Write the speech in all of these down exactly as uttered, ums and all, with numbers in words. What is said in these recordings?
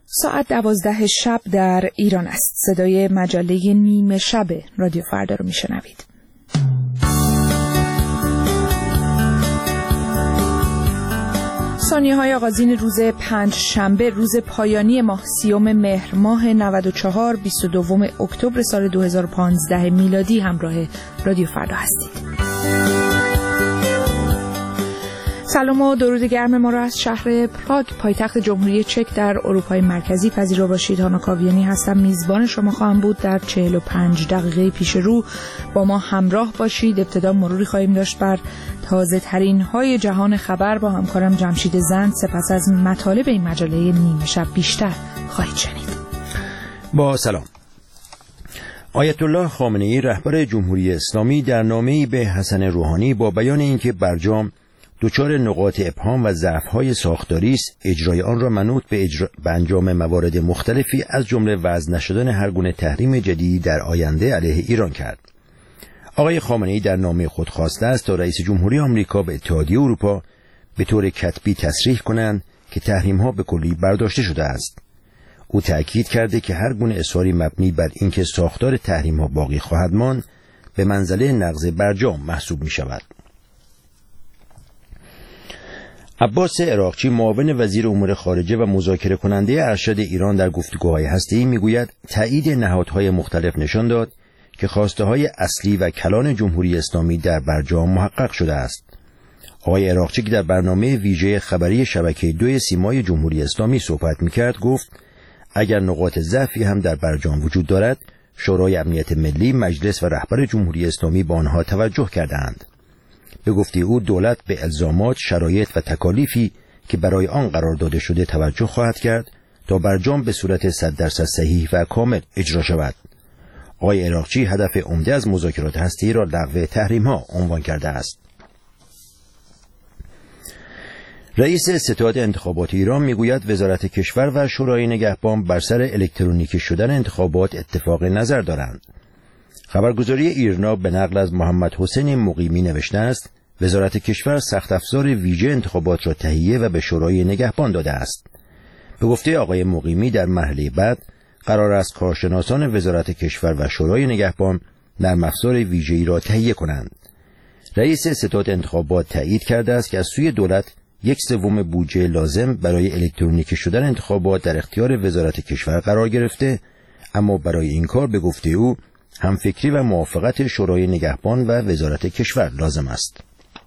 ساعت دوازده شب در ایران است. صدای مجله نیمه شب رادیو فردا رو میشنوید. ثانیه‌های آغازین روز پنج شنبه، روز پایانی ماه، سیوم مهر ماه نود و چهار، بیست و دوم اکتبر سال دو هزار و پانزده میلادی همراه رادیو فردا هستید. سلام و درود گرم ما را از شهر پراگ، پایتخت جمهوری چک در اروپای مرکزی پذیرا باشید. هانا کاویانی هستم، میزبان شما خواهم بود. در چهل و پنج دقیقه پیش رو با ما همراه باشید. ابتدا مروری خواهیم داشت بر تازه ترین های جهان خبر با همکارم جمشید زند. سپس از مطالب این مجله نیمه شب بیشتر خواهید شنید. با سلام. آیت الله خامنه‌ای رهبر جمهوری اسلامی در نامه‌ای به حسن روحانی با بیان اینکه برجام دچار نقاط ابهام و ضعف‌های ساختاری است، اجرای آن را منوط به, اجرا... به انجام موارد مختلفی از جمله وضع نشدن هر گونه تحریم جدیدی در آینده علیه ایران کرد. آقای خامنه‌ای در نامه خود خواسته است تا رئیس جمهوری آمریکا و اتحادیه اروپا به طور کتبی تصریح کنند که تحریم‌ها به کلی برداشته شده است. او تأکید کرده که هر گونه اصراری مبنی بر اینکه ساختار تحریم‌ها باقی خواهد ماند به منزله نقض برجام محسوب می‌شود. عباس عراقچی معاون وزیر امور خارجه و مذاکره کننده ارشد ایران در گفتگوهای هسته‌ای میگوید تایید نهادهای مختلف نشان داد که خواسته‌های اصلی و کلان جمهوری اسلامی در برجام محقق شده است. آقای عراقچی که در برنامه ویژه خبری شبکه دو سیمای جمهوری اسلامی صحبت میکرد گفت اگر نقاط ضعفی هم در برجام وجود دارد، شورای امنیت ملی، مجلس و رهبر جمهوری اسلامی به آنها توجه کردند. به گفته او دولت به الزامات، شرایط و تکالیفی که برای آن قرار داده شده توجه خواهد کرد تا برجام به صورت صد درصد صحیح و کامل اجرا شود. آقای عراقچی هدف عمده از مذاکرات هسته‌ای را لغو تحریم‌ها عنوان کرده است. رئیس ستاد انتخابات ایران میگوید وزارت کشور و شورای نگهبان بر سر الکترونیکی شدن انتخابات اتفاق نظر دارند. خبرگزاری ایرنا به نقل از محمد حسین مقیمی نوشته است وزارت کشور سخت افزار ویژه انتخابات را تهیه و به شورای نگهبان داده است. به گفته آقای مقیمی در مرحله بعد قرار است کارشناسان وزارت کشور و شورای نگهبان نرم افزار ویژه‌ای را تهیه کنند. رئیس ستاد انتخابات تایید کرده است که از سوی دولت یک سوم بودجه لازم برای الکترونیکی شدن انتخابات در اختیار وزارت کشور قرار گرفته، اما برای این کار به گفته او همفکری و موافقت شورای نگهبان و وزارت کشور لازم است.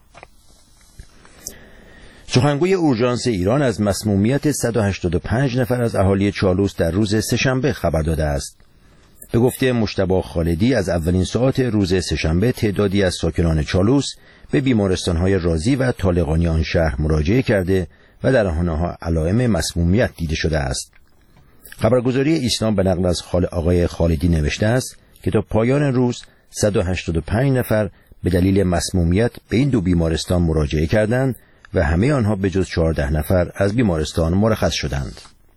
سخنگوی اورژانس ایران از مسمومیت صد و هشتاد و پنج نفر از اهالی چالوس در روز سه‌شنبه خبر داده است. به گفته مجتبی خالدی از اولین ساعات روز سه‌شنبه تعدادی از ساکنان چالوس به بیمارستان‌های رازی و طالقانی آن شهر مراجعه کرده و در آنها علائم مسمومیت دیده شده است. خبرگزاری اسلام به نقل از خال آقای خالدی نوشته است که تا پایان روز صد و هشتاد و پنج نفر به دلیل مسمومیت به این دو بیمارستان مراجعه کردند و همه آنها به جز چهارده نفر از بیمارستان مرخص شدند.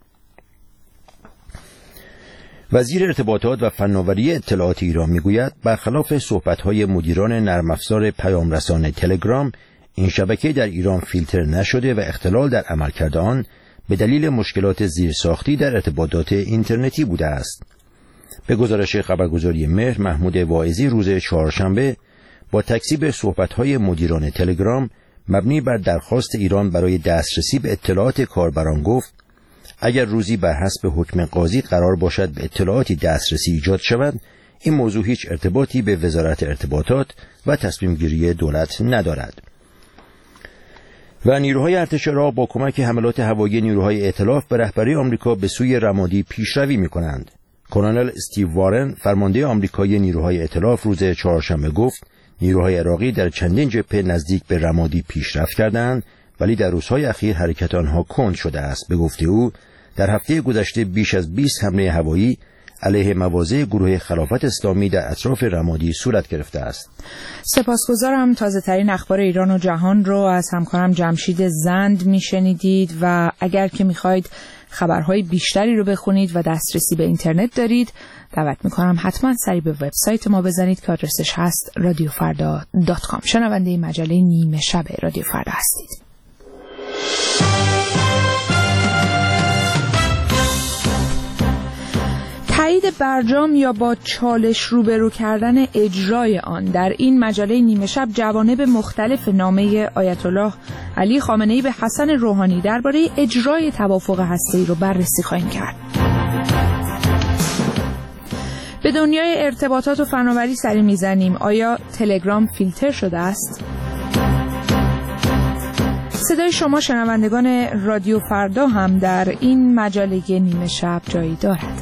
وزیر ارتباطات و فناوری اطلاعات ایران میگوید برخلاف صحبت‌های مدیران نرم افزار پیام رسان تلگرام، این شبکه در ایران فیلتر نشده و اختلال در عملکرد آن به دلیل مشکلات زیرساختی در ارتباطات اینترنتی بوده است. به گزارش خبرگزاری مهر، محمود واعظی روز چهارشنبه با تکذیب صحبت‌های مدیران تلگرام مبنی بر درخواست ایران برای دسترسی به اطلاعات کاربران گفت اگر روزی بر حسب حکم قاضی قرار باشد به اطلاعاتی دسترسی ایجاد شود، این موضوع هیچ ارتباطی به وزارت ارتباطات و تصمیم گیری دولت ندارد. و نیروهای ارتش عراق با کمک حملات هوایی نیروهای ائتلاف به رهبری آمریکا به سوی رمادی پیشروی می‌کنند. کلونل استیو وارن فرمانده آمریکایی نیروهای ائتلاف روز چهارشنبه گفت نیروهای عراقی در چندین جبهه نزدیک به رمادی پیشرفت کردند، ولی در روزهای اخیر حرکت آنها کند شده است. به گفته او در هفته گذشته بیش از بیست حمله هوایی علیه مواضع گروه خلافت اسلامی در اطراف رمادی صورت گرفته است. سپاسگزارم. تازه ترین اخبار ایران و جهان رو از همکارم جمشید زند میشنیدید و اگر که میخواید خبرهای بیشتری رو بخونید و دسترسی به اینترنت دارید، دعوت میکنم حتما سری به وبسایت ما بزنید که آدرسش هست رادیو فردا دات کام. شنونده مجله نیمه شب رادیو فردا هستید. برجام یا با چالش روبرو کردن اجرای آن، در این مجله نیمه شب جوانب مختلف نامه آیت الله علی خامنه‌ای به حسن روحانی درباره اجرای توافق هسته‌ای رو بررسی خواهیم کرد. به دنیای ارتباطات و فناوری سری میزنیم. آیا تلگرام فیلتر شده است؟ صدای شما شنوندگان رادیو فردا هم در این مجله نیمه شب جایی دارد.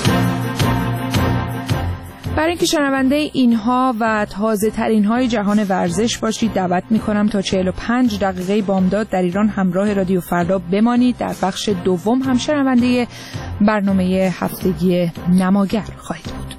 برای اینکه شنونده اینها و تازه ترین های جهان ورزش باشید دعوت می کنم تا چهل و پنج دقیقه بامداد در ایران همراه رادیو فردا بمانید. در بخش دوم هم شنونده برنامه هفتگی نماگر خواهید بود.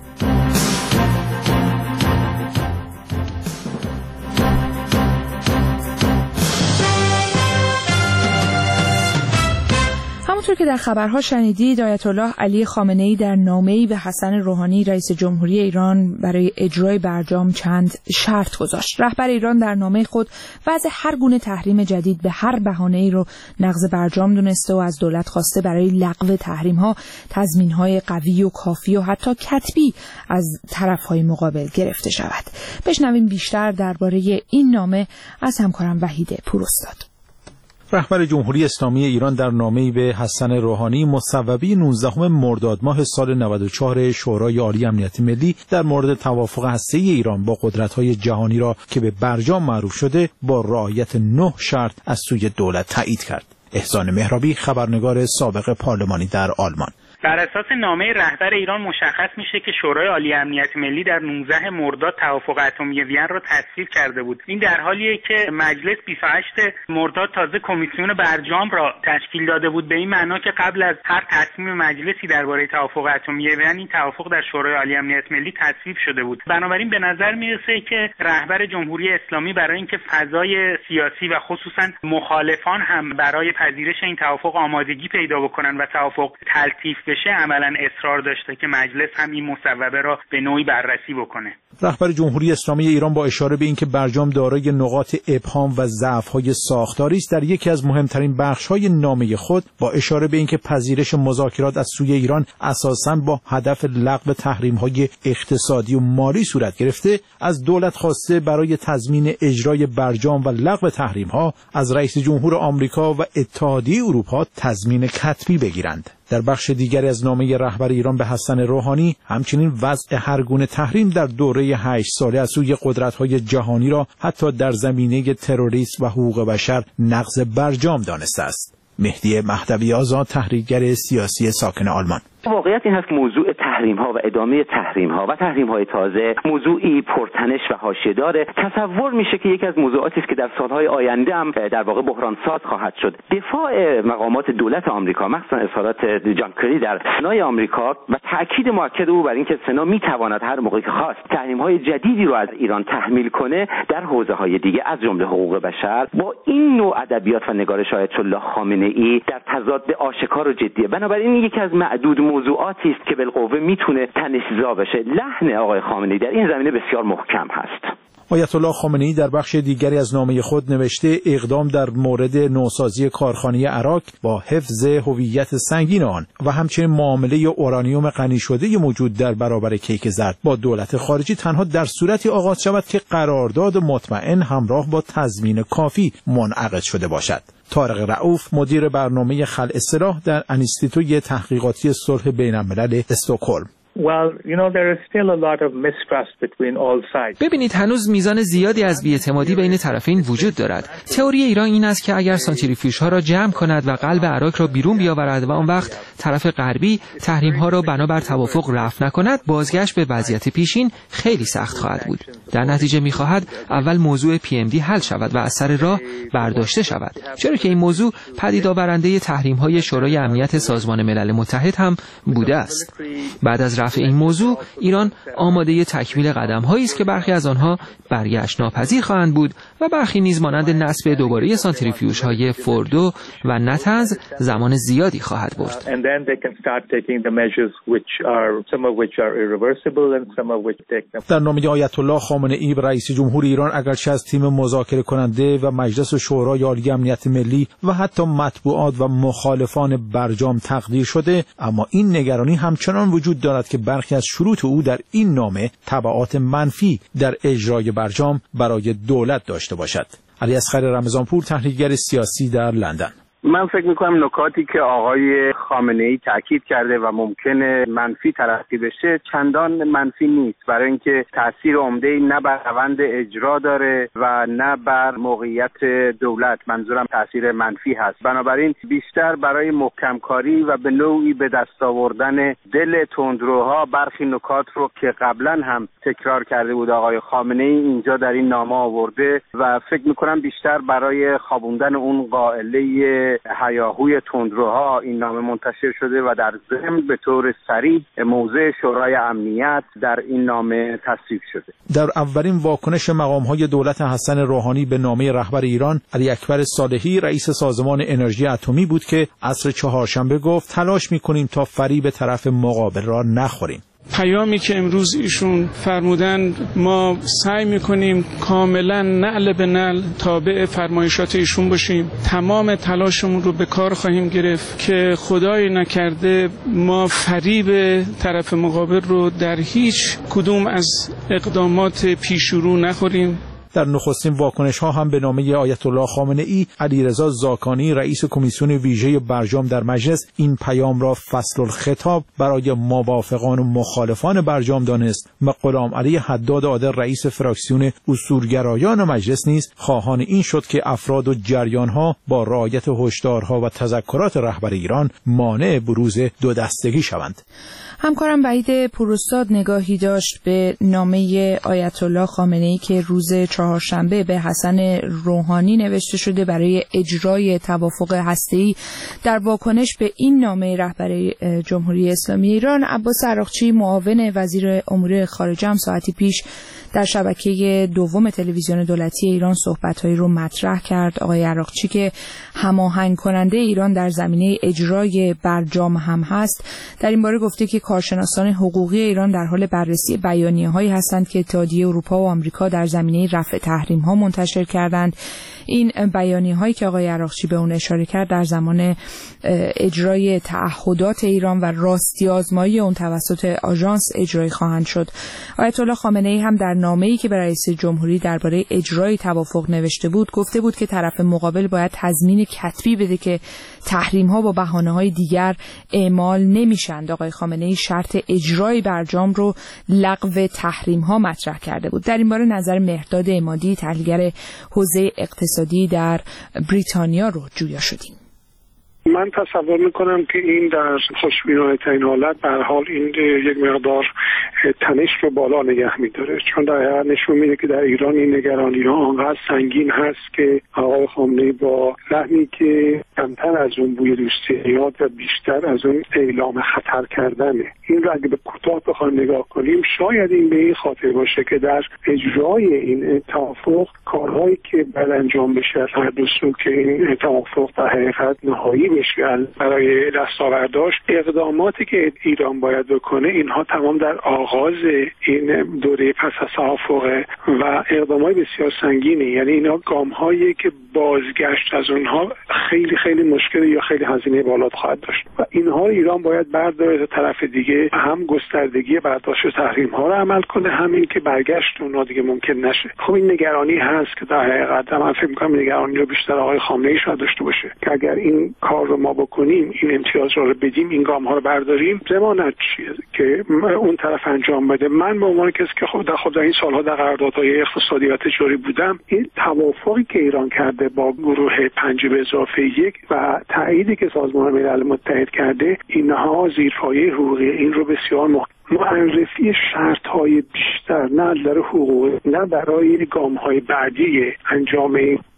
همونطور که در خبرها شنیدید، آیت الله علی خامنه‌ای در نامه‌ای به حسن روحانی رئیس جمهوری ایران برای اجرای برجام چند شرط گذاشت. رهبر ایران در نامه خود وضع هر گونه تحریم جدید به هر بهانه‌ای رو نقض برجام دونسته و از دولت خواسته برای لغو تحریم‌ها تضمین‌های قوی و کافی و حتی کتبی از طرف‌های مقابل گرفته شود. بشنویم بیشتر درباره این نامه از همکارم وحید پوراستاد. رهبر جمهوری اسلامی ایران در نامه‌ای به حسن روحانی مصوبه نوزدهم مرداد ماه سال نود و چهار شورای عالی امنیت ملی در مورد توافق هسته‌ای ایران با قدرت‌های جهانی را که به برجام معروف شده با رعایت نه شرط از سوی دولت تایید کرد. احسان مهرابی، خبرنگار سابق پارلمانی در آلمان. بر اساس نامه رهبر ایران مشخص میشه که شورای عالی امنیت ملی در نوزدهم مرداد توافق اتمی وین را تصویب کرده بود. این در حالیه که مجلس بیست و هشتم مرداد تازه کمیسیون برجام را تشکیل داده بود، به این معنا که قبل از هر تصمیم مجلسی درباره توافق اتمی وین این توافق در شورای عالی امنیت ملی تصویب شده بود. بنابراین به نظر میرسه که رهبر جمهوری اسلامی برای اینکه فضای سیاسی و خصوصا مخالفان هم برای پذیرش این توافق آمادگی پیدا بکنن و توافق تلطیف بشه، عملاً اصرار داشته که مجلس هم این مصوبه را به نوعی بررسی بکنه. رهبر جمهوری اسلامی ایران با اشاره به اینکه برجام دارای نقاط ابهام و ضعف‌های ساختاری است، در یکی از مهمترین بخش‌های نامه خود با اشاره به اینکه پذیرش مذاکرات از سوی ایران اساساً با هدف لغو تحریم‌های اقتصادی و مالی صورت گرفته، از دولت خواسته برای تضمین اجرای برجام و لغو تحریم‌ها از رئیس جمهور آمریکا و اتحادیه اروپا تضمین کتبی بگیرند. در بخش دیگری از نامه رهبر ایران به حسن روحانی همچنین وضع هر گونه تحریم در دوره هشت ساله از سوی قدرت‌های جهانی را حتی در زمینه تروریسم و حقوق بشر نقض برجام دانسته است. مهدی مهدوی آزاد، تحلیلگر سیاسی ساکن آلمان: واقعیت این هست که موضوع تحریم ها و ادامه تحریم ها و تحریم های تازه موضوعی پرتنش و حاشیه داره. تصور میشه که یکی از موضوعاتی است که در سالهای آینده هم در واقع بحران ساز خواهد شد. دفاع مقامات دولت آمریکا، مخصوصا اظهارات جان کری در سنای آمریکا و تاکید مؤکد او بر اینکه سنا میتواند هر موقعی که خواست تحریم های جدیدی رو از ایران تحمیل کنه در حوزه های دیگه از جمله حقوق بشر، با این نوع ادبیات و نگارش آیت الله خامنه‌ای در تضاد آشکار و جدیه. بنابراین یکی از معدود موضوعاتی است که بالقوه میتونه تنش‌زا بشه. لحن آقای خامنه‌ای در این زمینه بسیار محکم هست. آیت الله خامنه‌ای در بخش دیگری از نامه خود نوشته اقدام در مورد نوسازی کارخانه عراق با حفظ هویت سنگین آن و همچنین معامله اورانیوم غنی شده موجود در برابر کیک زرد با دولت خارجی تنها در صورتی آغاز شود که قرارداد مطمئن همراه با تضمین کافی منعقد شده باشد. طارق رؤوف، مدیر برنامه خلع سلاح در انستیتوی تحقیقاتی صلح بین‌الملل استکهلم: Well, you know, there is still a lot of mistrust between all sides. ببینید هنوز میزان زیادی از بی‌اعتمادی بین طرفین وجود دارد. تئوری ایران این است که اگر سانتریفیوژها را جمع کند و قلب عراق را بیرون بیاورد و آن وقت طرف غربی تحریم‌ها را بنابر توافق رفع نکند، بازگشت به وضعیت پیشین خیلی سخت خواهد بود. در نتیجه می‌خواهد اول موضوع پی ام دی حل شود و از سر راه برداشته شود، چرا که این موضوع پدید آورنده تحریم‌های شورای امنیت سازمان ملل متحد هم بوده است. بعد از رفع این موضوع ایران آماده تکمیل قدم‌هایی است که برخی از آنها برگشت ناپذیر خواهند بود و برخی نیز مانند نصب دوباره سانتریفیوژهای فوردو و نتنز زمان زیادی خواهد برد. در نامه آیت الله خامنه‌ای رئیس جمهور ایران اگرچه از تیم مذاکره کننده و مجلس شورای عالی امنیت ملی و حتی مطبوعات و مخالفان برجام تقدیر شده، اما این نگرانی همچنان وجود دارد که که برخی از شروط او در این نامه تبعات منفی در اجرای برجام برای دولت داشته باشد. علی اصغر رمضانپور، تحلیلگر سیاسی در لندن: من فکر میکنم نکاتی که آقای خامنه‌ای تاکید کرده و ممکنه منفی تلقی بشه چندان منفی نیست، برای اینکه تاثیر عمده‌ای نه بر روند اجرا داره و نه بر موقعیت دولت. منظورم تاثیر منفی هست. بنابراین بیشتر برای محکم کاری و به نوعی به دست آوردن دل تندروها برخی نکات رو که قبلا هم تکرار کرده بود آقای خامنه‌ای اینجا در این نامه آورده و فکر میکنم بیشتر برای خوابوندن اون قائله هیاهوی تندروها این نامه منتشر شده و در ضمن به طور صریح موضع شورای امنیت در این نامه تصویب شده. در اولین واکنش مقام‌های دولت حسن روحانی به نامه رهبر ایران، علی اکبر صالحی رئیس سازمان انرژی اتمی بود که عصر چهارشنبه گفت تلاش می‌کنیم تا فریب طرف مقابل را نخوریم. پیامی که امروز ایشون فرمودن ما سعی میکنیم کاملا نعل به نعل تابع فرمایشات ایشون باشیم. تمام تلاشمون رو به کار خواهیم گرفت که خدای نکرده ما فریب طرف مقابل رو در هیچ کدوم از اقدامات پیشرو نخوریم. در نخستین واکنش ها هم به نامه آیت الله خامنه ای، علیرضا زاکانی رئیس کمیسیون ویژه برجام در مجلس این پیام را فصل الخطاب برای موافقان و مخالفان برجام دانست و غلام علی حداد عادل رئیس فراکسیون اصولگرایان مجلس نیز خواهان این شد که افراد و جریان ها با رعایت هشدارها و تذکرات رهبر ایران مانع بروز دو دستگی شوند. همکارم وحید پوراستاد نگاهی داشت به نامه آیت الله خامنه ای که روز چهارشنبه به حسن روحانی نوشته شده برای اجرای توافق هسته‌ای. در واکنش به این نامه رهبر جمهوری اسلامی ایران، عباس عراقچی معاون وزیر امور خارجه هم ساعتی پیش در شبکه دوم تلویزیون دولتی ایران صحبت‌هایی رو مطرح کرد. آقای عراقچی که هماهنگ کننده ایران در زمینه اجرای برجام هم هست، در این باره گفته که کارشناسان حقوقی ایران در حال بررسی بیانیه‌هایی هستند که اتحادیه اروپا و آمریکا در زمینه رفع تحریم‌ها منتشر کردند. این بیانیه‌هایی که آقای عراقچی به اون اشاره کرد در زمان اجرای تعهدات ایران و راستی آزمایی اون توسط آژانس اجرایی خواهند شد. آیت الله خامنه‌ای هم در نامه‌ای که به رئیس جمهوری درباره اجرای توافق نوشته بود گفته بود که طرف مقابل باید تضمین کتبی بده که تحریم‌ها با بهانه‌های دیگر اعمال نمی‌شند. آقای خامنه‌ای شرط اجرای برجام رو لغو تحریم‌ها مطرح کرده بود. در این باره نظر مهرداد عمادی، تحلیلگر حوزه اقتصادی در بریتانیا رو جویا شدیم. من تصور میکنم که این در خوشبینانه ترین حالت به هر حال این یک مقدار تنش رو بالا نگه میداره، چون در حقیقت نشون میده که در ایران این نگرانی ها آنقدر سنگین هست که آقای خامنه‌ای با لحنی که کمتر از اون بوی دوستی میاد و بیشتر از اون اعلام خطر کردنه، این رو اگه به کوتاه بخوایم نگاه کنیم شاید این به این خاطر باشه که در اجرای این توافق کارهایی که بعد انجام بشه از هر دو سو که این توافق در حقیقت نهایی بشه برای دستاورداش، اقداماتی که ایران باید بکنه اینها تمام در آغاز این دوره پس از توافق و اقدامات بسیار سنگینی، یعنی اینا گام‌هایی که بازگشت از اونها خیلی خیلی مشکل یا خیلی هزینه بالا خواهد داشت و اینها ایران باید برداره تا طرف دیگه هم گستردگی برداشت تحریم‌ها رو عمل کنه، همین که برگشت اونها دیگه ممکن نشه. خب این نگرانی هست که در حقیقت من فکر می‌کنم نگرانی رو بیشتر آقای خامنه‌ای شاید داشته باشه که اگر این کار رو ما بکنیم، این امتیاز رو بدیم، این گام‌ها رو برداریم، ضمانت چیه که اون طرف انجام بده. من به عنوان کسی که خود در خود در این سال‌ها در قراردادهای اقتصادی و تجاری بودم، این توافقی که ایران کرده با گروه پنج به اضافه یک و تاییدی که سازمان ملل متحد کرده، اینها زیرپایه حقوقی این رو بسیار مهم. معرفی شرط‌های بیشتر نه از نظر حقوقی نه برای گام‌های بعدی انجام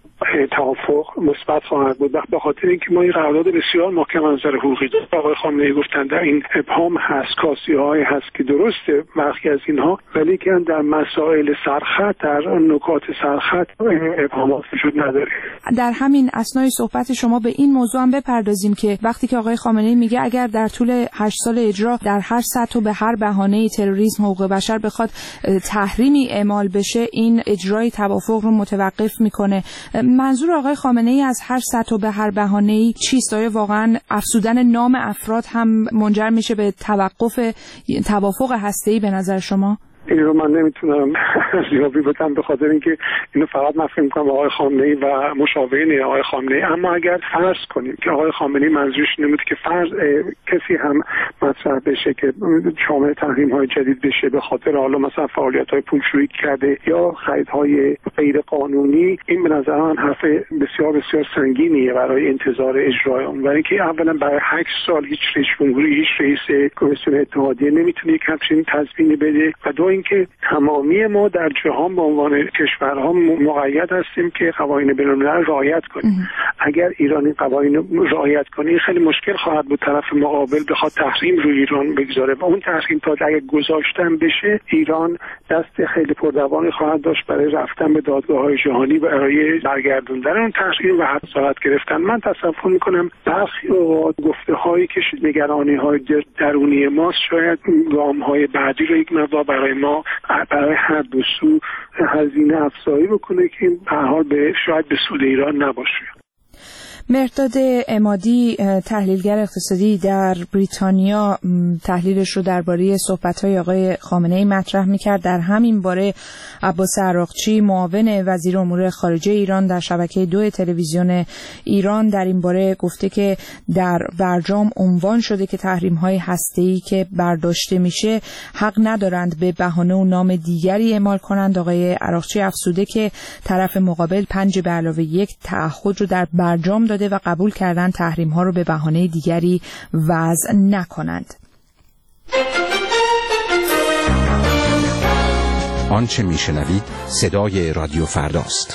توافق مثبت خواهد بود، به خاطر اینکه ما این قرارداد بسیار محکم از نظر حقوقی داریم. آقای خامنه‌ای گفتن در این ابهام هست، کاسی‌های هست که درسته برخی از اینها، ولی که در مسائل سرخط، در نکات سرخط ابهامات وجود نداره. در همین اثنای صحبت شما به این موضوع هم بپردازیم که وقتی که آقای خامنه‌ای میگه اگر در طول هشت سال اجرا در هر سطح و به هر بهانه‌ای تروریسم، حقوق بشر بخواد تحریمی اعمال بشه، این اجرای توافق رو متوقف میکنه. منظور آقای خامنه‌ای از هر سطح و به هر بهانه‌ای چیست؟ آیا واقعا افزودن نام افراد هم منجر میشه به توقف توافق هسته‌ای به نظر شما؟ این رو من نمیتونم ارزیابی بدم به خاطر اینکه اینو فقط من فکر می‌کنم آقای خامنه‌ای و مشاورین آقای خامنه‌ای. اما اگر فرض کنیم که آقای خامنه‌ای منظورش نمیده که فرض کسی هم مطرح بشه که شامل تحریم‌های جدید بشه به خاطر حالا مثلا فعالیت‌های پولشویی کرده یا خریدهای غیر قانونی، این به نظر من حرف بسیار بسیار سنگینیه برای انتظار اجرای اون. برای اینکه اولا برای هشت سال هیچ رئیس جمهوری، هیچ رئیس کمیسیون اتحادیه نمیتونه یک همچین تضمینی بده و دو اینکه تمامی ما در جهان به عنوان کشورها مقید هستیم که قوانین بین‌الملل رعایت کنیم. اگر ایران این قوانین رعایت کنه خیلی مشکل خواهد بود طرف مقابل بخواد تحریم روی ایران بگذاره و اون تحریم تا اگر گذاشتن بشه ایران دست خیلی پردوانی خواهد داشت برای رفتن به دادگاه‌های جهانی برای برگردوندن اون تحریم و حساسیت گرفتن. من تصور می‌کنم برخی اوقات گفته‌هایی که نگرانی‌های درونی ماست شاید گام‌های بعدی رو یک مقدار برای ما برای هر دو سو هزینه افزایی بکنه که این به هر حال به شاید به سود ایران نباشه. مهرداد عمادی تحلیلگر اقتصادی در بریتانیا تحلیلش رو درباره صحبت‌های آقای خامنه‌ای مطرح می‌کرد. در همین باره عباس عراقچی معاون وزیر امور خارجه ایران در شبکه دو تلویزیون ایران در این باره گفته که در برجام عنوان شده که تحریم‌های هسته‌ای که برداشته میشه حق ندارند به بهانه و نام دیگری اعمال کنند. آقای عراقچی افزوده که طرف مقابل پنج به علاوه یک تعهد رو در برجام داده و قبول کردن تحریم ها رو به بهانه دیگری وضع نکنند. آنچه میشنوید صدای رادیو فرداست.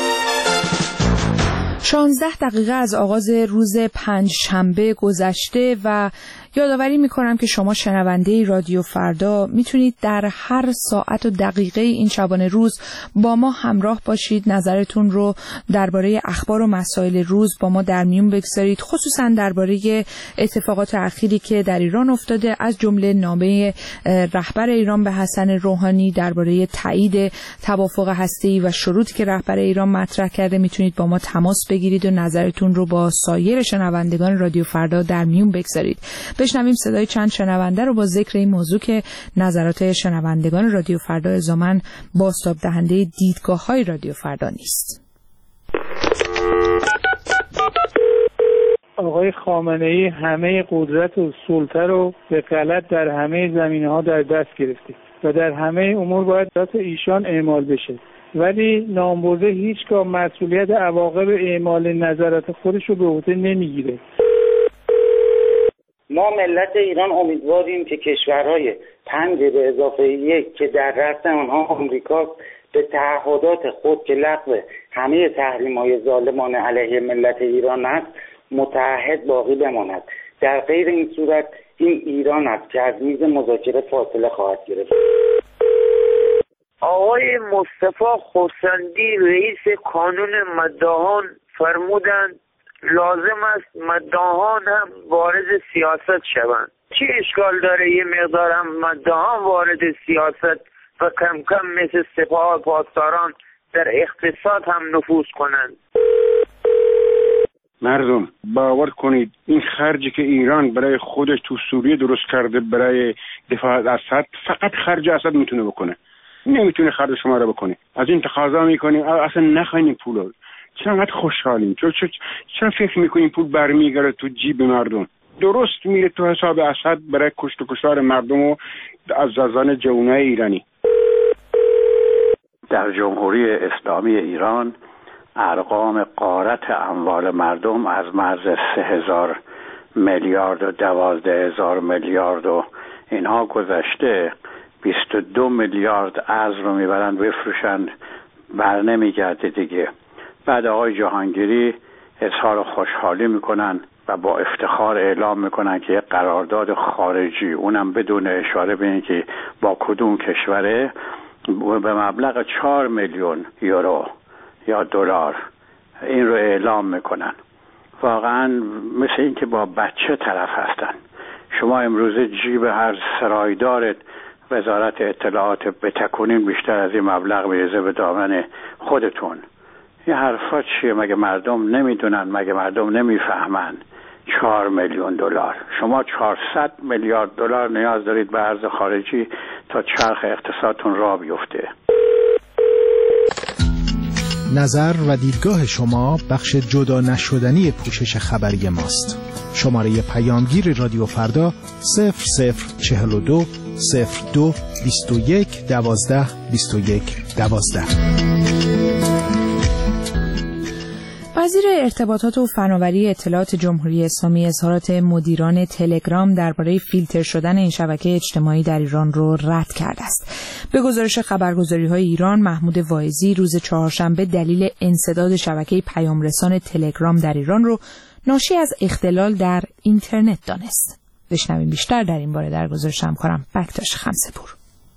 شانزده دقیقه از آغاز روز پنج شنبه گذشته و یادآوری میکنم که شما شنونده رادیو فردا میتونید در هر ساعت و دقیقه این شبانه روز با ما همراه باشید، نظرتون رو درباره اخبار و مسائل روز با ما در میون بگذارید، خصوصا درباره اتفاقات اخیری که در ایران افتاده، از جمله نامه رهبر ایران به حسن روحانی درباره تایید توافق هسته‌ای و شروطی که رهبر ایران مطرح کرده. میتونید با ما تماس بگیرید و نظرتون رو با سایر شنوندگان رادیو فردا در میون بگذارید. بشنویم صدای چند شنونده رو با ذکر این موضوع که نظرات شنوندگان رادیو فردا الزاماً بازتاب دهنده دیدگاه‌های رادیو فردا نیست. آقای خامنه‌ای همه قدرت و سلطه رو به غلط در همه زمینه‌ها در دست گرفته و در همه امور باید دست ایشان اعمال بشه، ولی نامبرده هیچگاه مسئولیت عواقب اعمال نظرات خودش رو به عهده نمیگیره. ما ملت ایران امیدواریم که کشورهای پنج به اضافه یک که در رأس آنها آمریکاست به تعهدات خود که لغو همه تحریم‌های ظالمانه علیه ملت ایران است متعهد باقی بماند. در غیر این صورت این ایران است که از میز مذاکره فاصله خواهد گرفت. آقای مصطفی خورسندی رئیس کانون مداحان فرمودند لازم است مداحان هم وارد سیاست شوند. چه اشکال داره یه مقدار هم مداحان وارد سیاست و کم کم مثل سپاه پاسداران در اقتصاد هم نفوذ کنند؟ مردم باور کنید این خرجی که ایران برای خودش تو سوریه درست کرده برای دفاع از اسد فقط خرج اسد میتونه بکنه، نمیتونه خرج شما رو بکنه. از این تقاضا میکنیم اصلا نخواین این پولو. چقدر خوشحالیم. چرا چرا فکر میکنیم پول برمیگره تو جیب مردم؟ درست میره تو حساب اسد برای کشت و کشتار مردم و از زنان جوانای ایرانی. در جمهوری اسلامی ایران ارقام غارت اموال مردم از مرز سه هزار میلیارد و دوازده هزار میلیارد و اینها گذشته. بیست و دو میلیارد ارز رو میبرند بفروشند، بر نمیگرده دیگه. بعد آقای جهانگیری اظهار خوشحالی میکنن و با افتخار اعلام میکنن که یک قرارداد خارجی، اونم بدون اشاره به اینکه با کدوم کشوره، به مبلغ چهار میلیون یورو یا دلار این رو اعلام میکنن. واقعا مثل این که با بچه طرف هستن. شما امروز جیب هر سرایدار وزارت اطلاعات بتکنین بیشتر از این مبلغ میرزه به دامن خودتون. این حرفا چیه؟ مگه مردم نمیدونن؟ مگه مردم نمیفهمن؟ چهار میلیون دلار، شما چهارصد میلیارد دلار نیاز دارید به ارز خارجی تا چرخ اقتصادتون راه بیفته. نظر و دیدگاه شما بخش جدا نشدنی پوشش خبری ماست. شماره پیامگیر رادیو فردا صفر صفر چهل و دو صفر دو بیست و یک دوازده بیست و یک دوازده. وزیر ارتباطات و فناوری اطلاعات جمهوری اسلامی اظهارات مدیران تلگرام درباره فیلتر شدن این شبکه اجتماعی در ایران رو رد کرده است. به گزارش خبرگزاری‌های ایران، محمود واعظی روز چهارشنبه دلیل انسداد شبکه پیامرسان تلگرام در ایران رو ناشی از اختلال در اینترنت دانست. بشنویم بیشتر در این باره در گزارش همکارم بکتاش خمسه‌پور.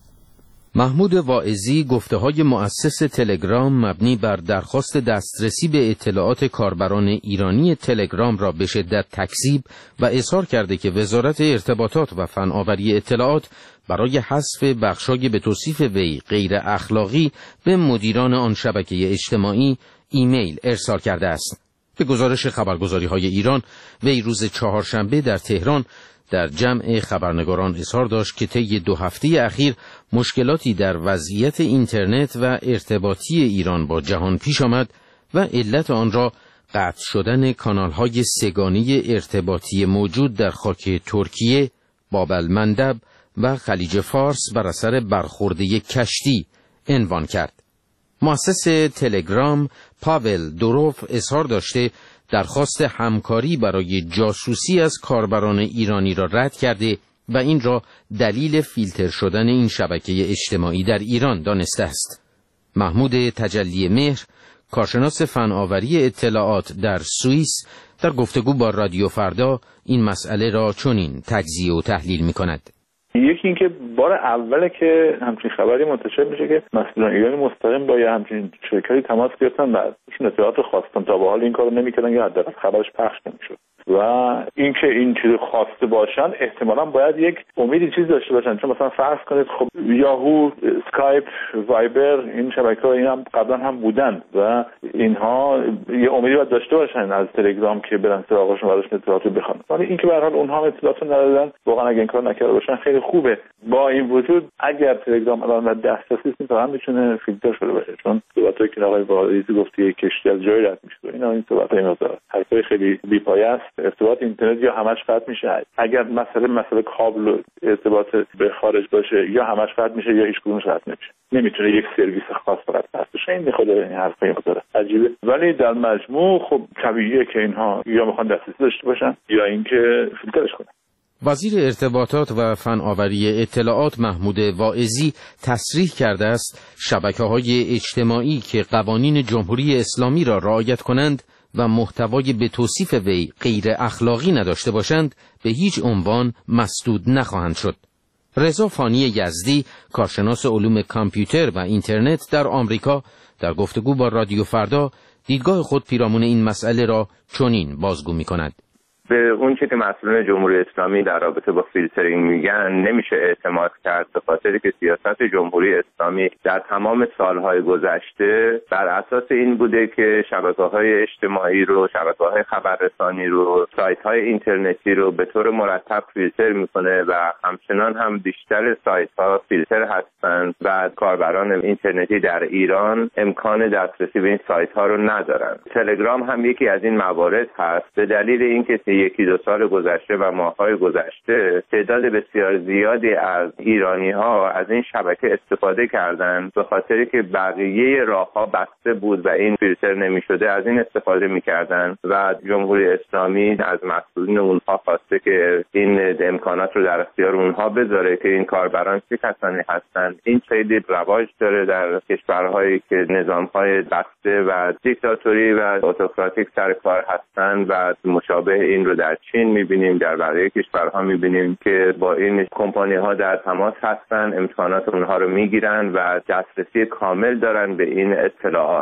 محمود واعظی گفته‌های مؤسس تلگرام مبنی بر درخواست دسترسی به اطلاعات کاربران ایرانی تلگرام را به شدت تکذیب و اظهار کرده که وزارت ارتباطات و فناوری اطلاعات برای حذف بخشای به توصیف وی غیر اخلاقی به مدیران آن شبکه اجتماعی ایمیل ارسال کرده است. به گزارش خبرگزاری‌های ایران، وی روز چهارشنبه در تهران در جمع خبرنگاران اظهار داشت که طی دو هفته اخیر مشکلاتی در وضعیت اینترنت و ارتباطی ایران با جهان پیش آمد و علت آن را قطع شدن کانال‌های سه‌گانه ارتباطی موجود در خاک ترکیه، بابل مندب و خلیج فارس بر اثر برخورده کشتی عنوان کرد. مؤسس تلگرام پاول دوروف اظهار داشته درخواست همکاری برای جاسوسی از کاربران ایرانی را رد کرده و این را دلیل فیلتر شدن این شبکه اجتماعی در ایران دانسته است. محمود تجلی مهر، کارشناس فناوری اطلاعات در سوئیس، در گفتگو با رادیو فردا این مسئله را چنین تجزیه و تحلیل می‌کند. یکی اینکه بار اوله که همچین خبری منتشر میشه که مسئولان ایرانی مستقیم با یه همچین شرکتی تماس گرفتن و ازشون اطلاعات خواستن، تا به حال این کارو نمیکردن یا حداقل خبرش پخش نمیشد. و اینکه این چیزی خواسته باشن احتمالاً باید یک امیدی چیز داشته باشن، چون مثلا فرض کنید خب یاهو، اسکایپ، وایبر، این شبکه‌ها این هم قبلا هم بودن و اینها یه امیدی باید داشته باشن از تلگرام که برن سراغشون و ازشون اطلاعات رو بخوان. ولی اینکه به هر حال اونها اطلاعات ندادن، واقعا اگه این کار نکرده باشن خیلی خوبه. با این وجود اگر تلگرام الان در دسترسی است تا هم میتونه فیلتر شده باشه، چون صحبتایی که آقای واعظی گفتی کشتی از جای رد میشه، اینا این صحبتای مقدار حرفای خیلی بی‌پایه است. ارتباط اینترنت یا همش قطع میشه، اگر مسئله مسئله کابل و ارتباط به خارج باشه یا همش قطع میشه یا هیچ کدومش قطع نمیشه. نمیتونه یک سرویس خاص فقط قطع بشه. این خود این حرفای مقدار عجیبه، ولی در مجموع خب طبیعیه که اینها یا میخوان دسترسی داشته باشن یا اینکه فیلترش کنن. وزیر ارتباطات و فناوری اطلاعات محمود واعظی تصریح کرده است شبکه‌های اجتماعی که قوانین جمهوری اسلامی را رعایت کنند و محتوای به توصیف وی غیر اخلاقی نداشته باشند به هیچ عنوان مسدود نخواهند شد. رضا فانی یزدی، کارشناس علوم کامپیوتر و اینترنت در آمریکا، در گفتگو با رادیو فردا دیدگاه خود پیرامون این مسئله را چنین بازگو می‌کند. به اون چیزی که مسئولان جمهوری اسلامی در رابطه با فیلترینگ میگن نمیشه اعتماد کرد، به خاطری که سیاست جمهوری اسلامی در تمام سالهای گذشته بر اساس این بوده که شبکه‌های اجتماعی رو، شبکه‌های خبررسانی رو، سایت‌های اینترنتی رو به طور مرتب فیلتر میکنه و همچنان هم بیشتر سایت‌ها فیلتر هستند و کاربران اینترنتی در ایران امکان دسترسی به این سایت‌ها رو ندارن. تلگرام هم یکی از این موارد هست، به دلیل اینکه یکی دو سال گذشته و ماه‌های گذشته تعداد بسیار زیادی از ایرانی‌ها از این شبکه استفاده کردند، به خاطری که بقیه راه‌ها بسته بود و این فیلتر نمی‌شده از این استفاده می‌کردند و جمهوری اسلامی از مسئولین اونها خواسته که این امکانات رو در اختیار اونها بذاره که این کاربران چه کسانی هستند. این خیلی رواج داره در کشورهایی که نظام‌های بسته و دیکتاتوری و اتوکراتیک سر کار هستند و مشابه این رو در چین می‌بینیم، در بقیه کشورها می‌بینیم که با این کمپانی‌ها در تماس هستن، امکانات اونها رو می‌گیرن و دسترسی کامل دارن به این اطلاعات.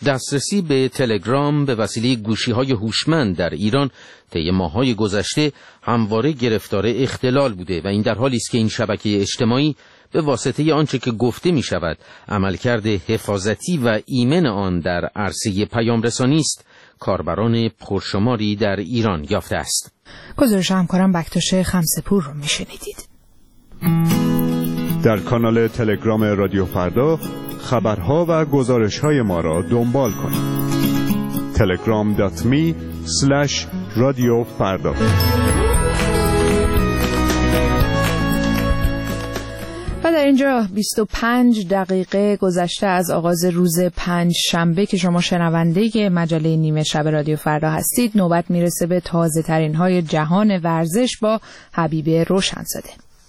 دسترسی به تلگرام به وسیله گوشی‌های هوشمند در ایران طی ماه‌های گذشته همواره گرفتار اختلال بوده و این در حالی است که این شبکه اجتماعی به واسطه آنچه که گفته می شود عملکرد حفاظتی و ایمن آن در عرصه پیامرسانی است کاربران پرشماری در ایران یافته است. گزارش همکارم بکتاش خمسپور رو می شنیدید. در کانال تلگرام رادیو فردا خبرها و گزارش‌های ما را دنبال کنید. تلگرام دات می اسلش رادیو فردا. و در اینجا بیست و پنج دقیقه گذشته از آغاز روز پنج شنبه که شما شنونده مجله نیمه شب رادیو فردا هستید، نوبت میرسه به تازه ترین های جهان ورزش با حبیب روشنزاده.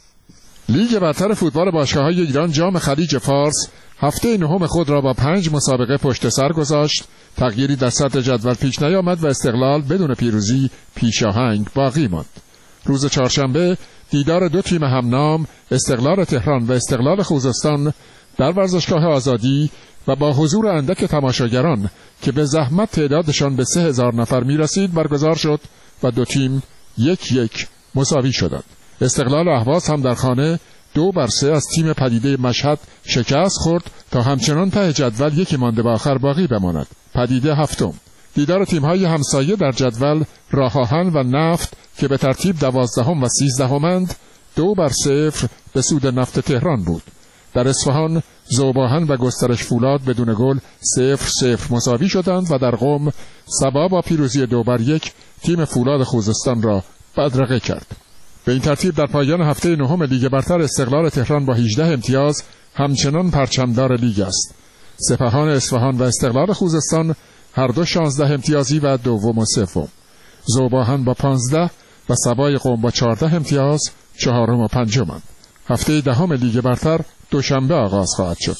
لیگ برتر فوتبال باشگاه‌های ایران جام خلیج فارس هفته نهم خود را با پنج مسابقه پشت سر گذاشت. تغییری در سطح جدول پیش نیامد و استقلال بدون پیروزی پیشاهنگ باقی ماند. روز چهارشنبه دیدار دو تیم همنام استقلال تهران و استقلال خوزستان در ورزشگاه آزادی و با حضور اندک تماشاگران که به زحمت تعدادشان به سه هزار نفر می رسید برگزار شد و دو تیم یک یک مساوی شدند. استقلال اهواز هم در خانه دو بر سه از تیم پدیده مشهد شکست خورد تا همچنان ته جدول یکی مانده به آخر باقی بماند. پدیده هفتم. دیدار تیم‌های همسایه در جدول راه آهن و نفت که به ترتیب دوازدهم و سیزدهمند دو بر صفر به سود نفت تهران بود. در اصفهان ذوب‌آهن و گسترش فولاد بدون گل صفر صفر مساوی شدند و در قم سبا با پیروزی دو بر یک تیم فولاد خوزستان را بدرقه کرد. به این ترتیب در پایان هفته نهم لیگ برتر استقلال تهران با هجده امتیاز همچنان پرچمدار لیگ است. سپاهان اصفهان و استقلال خوزستان هر دو شانزده امتیازی و دوم و سوم. ذوب‌آهن با پانزده و سبای قم با چهارده امتیاز چهارم و پنجمند. هفته دهم لیگ برتر دوشنبه آغاز خواهد شد.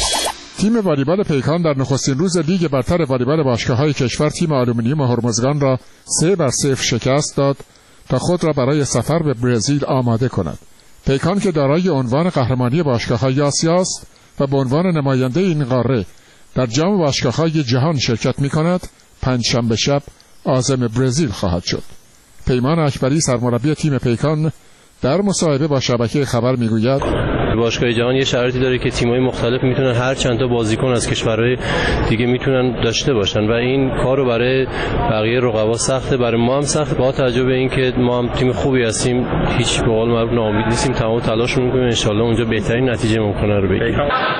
تیم والیبال پیکان در نخستین روز لیگ برتر والیبال باشگاه‌های کشور تیم آلومینیوم هرمزگان را سه بر صفر شکست داد تا خود را برای سفر به برزیل آماده کند. پیکان که دارای عنوان قهرمانی باشگاه‌های آسیا است و به عنوان نماینده این قاره در جام باشگاه‌های جهان شرکت می‌کند، پنجشنبه شب عازم برزیل خواهد شد. پیمان اکبری سرمربی تیم پیکان در مصاحبه با شبکه خبر میگوید باشگاه جهان یه شرایطی داره که تیم‌های مختلف میتونن هر چند تا بازیکن از کشورهای دیگه میتونن داشته باشن و این کارو برای بقیه رقبا سخته، برای ما هم سخته. با توجه به اینکه ما هم تیم خوبی هستیم، هیچ به قول معروف ناامید نیستیم، تمام تلاشمون می‌کنیم ان شاءالله اونجا بهترین نتیجه ممکنه رو بگیریم.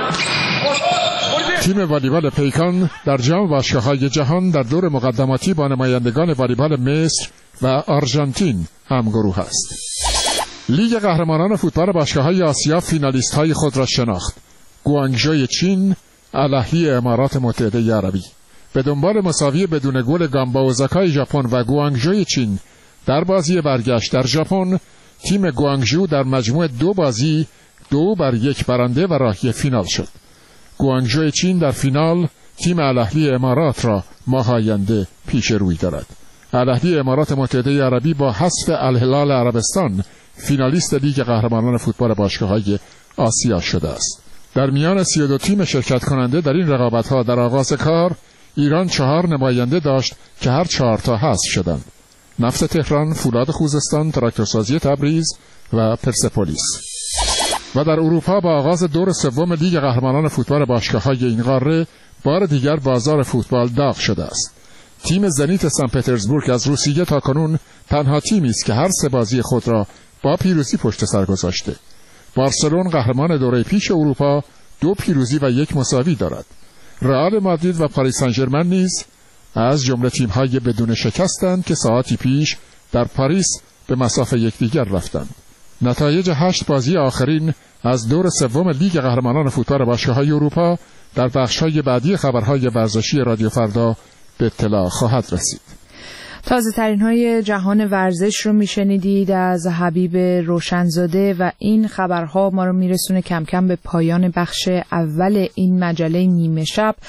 تیم والیبال پیکان در جام باشگاه‌های جهان در دور مقدماتی با نمایندگان والیبال مصر و آرژانتین همگروه است. لیگ قهرمانان فوتبال باشگاه‌های آسیا فینالیست‌های خود را شناخت. گوانگژوی چین الاهلی امارات متحده عربی به دنبال مساوی بدون گل گامبا اوزاکای ژاپن و گوانگژوی چین در بازی برگشت در ژاپن، تیم گوانگژو در مجموع دو بازی دو بر یک برنده و راهی فینال شد. گوانگژوی چین در فینال تیم الاهلی امارات را ماه آینده پیش روی دارد. الاهلی امارات متحده عربی با حذف الهلال عربستان فینالیست لیگ قهرمانان فوتبال باشگاه‌های آسیا شده است. در میان سی و دو تیم شرکت کننده در این رقابت‌ها در آغاز کار ایران چهار نماینده داشت که هر چهار تا حذف شدند: نفت تهران، فولاد خوزستان، تراکتورسازی تبریز و پرسپولیس. و در اروپا با آغاز دور سوم لیگ قهرمانان فوتبال باشگاه‌های این قاره بار دیگر بازار فوتبال داغ شده است. تیم زنیت سن پترزبورگ از روسیه تاکنون تنها تیمی است که هر سه بازی خود را با پیروزی پشت سر گذاشته. بارسلون قهرمان دوره پیش اروپا دو پیروزی و یک مساوی دارد. رئال مادرید و پاریس سن ژرمن نیز از جمله تیم‌های بدون شکستند که ساعتی پیش در پاریس به مسافه یکدیگر رفتند. نتایج هشت بازی آخرین از دور سوم لیگ قهرمانان فوتبال باشگاه‌های اروپا در بخش‌های بعدی خبرهای ورزشی رادیو فردا به اطلاع خواهد رسید. تازه ترین های جهان ورزش رو میشنیدید از حبیب روشنزاده و این خبرها ما رو میرسونه کم کم به پایان بخش اول این مجله نیمه شب.